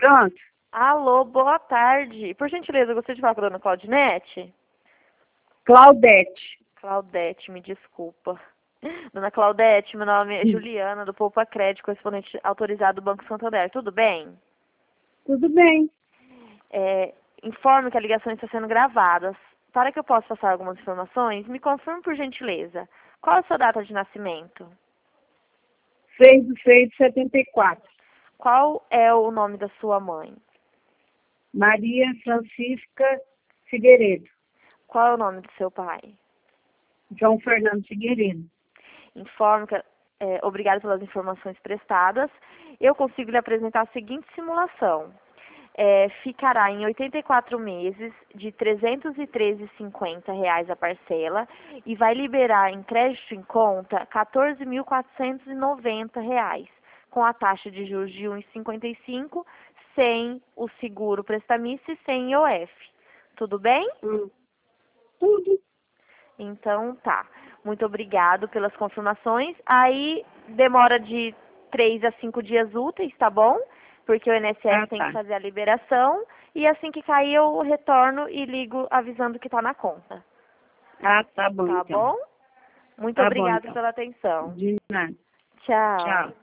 Pronto. Alô, boa tarde. Por gentileza, eu gostaria de falar com a dona Claudinete? Claudete. Claudete, me desculpa. Dona Claudete, meu nome é Juliana, do Poupa Crédito, correspondente autorizado do Banco Santander. Tudo bem? Tudo bem. Informe que a ligação está sendo gravada. Para que eu possa passar algumas informações, me confirme por gentileza. Qual é a sua data de nascimento? 6/6/74. Qual é o nome da sua mãe? Maria Francisca Figueiredo. Qual é o nome do seu pai? João Fernando Figueiredo. Informe que, obrigado pelas informações prestadas. Eu consigo lhe apresentar a seguinte simulação. Ficará em 84 meses de R$ 313,50 a parcela e vai liberar em crédito em conta R$ 14.490, com a taxa de juros de 1,55, sem o seguro prestamista e sem IOF. Tudo bem? Tudo. Então, tá. Muito obrigado pelas confirmações. Aí, demora de 3 a 5 dias úteis, tá bom? Porque o INSS tem que fazer a liberação. E assim que cair, eu retorno e ligo avisando que tá na conta. Tá bom, Tá então. bom? Muito Tá bom, obrigada então. pela atenção. De nada. Tchau. Tchau.